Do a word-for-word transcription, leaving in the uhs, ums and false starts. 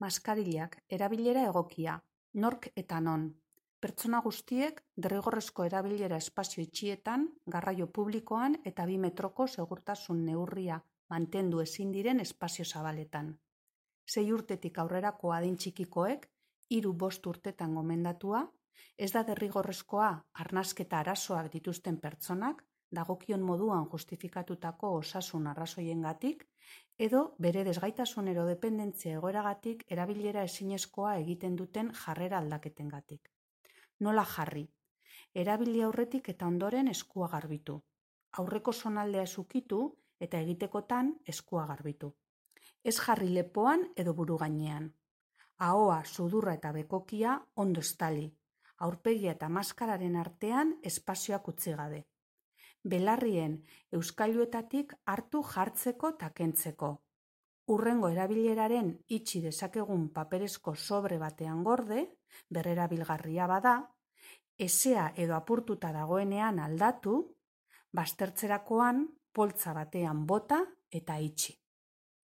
Maskarillak erabilera egokia, nork eta non. Pertsona guztiek derrigorrezko erabilera espazio itxietan, garraio publikoan eta bi metroko segurtasun neurria mantendu ezin diren espazio zabaletan. Sei urtetik aurrerako adin txikikoek, hiru bost urtetan gomendatua, ez da derrigorrezkoa arnasketa arazoak dituzten pertsonak, dagokion moduan justifikatutako osasun arrazoiengatik, edo bere desgaitasun ero dependentzia egoeragatik erabilera ezinezkoa egiten duten jarrera aldaketengatik. Nola jarri? Erabili aurretik eta ondoren eskua garbitu. Aurreko zonaldea ezukitu eta egitekotan eskua garbitu. Ez jarri lepoan edo buru gainean. Ahoa, sudurra eta bekokia ondo estali. Aurpegia eta maskararen artean espazioak utzi gabe. Belarrien euskailuetatik hartu jartzeko eta kentzeko. Hurrengo erabileraren itxi dezakegun paperezko sobre batean gorde, berrerabilgarria bada, ezea edo apurtuta dagoenean aldatu, baztertzerakoan poltza batean bota eta itxi.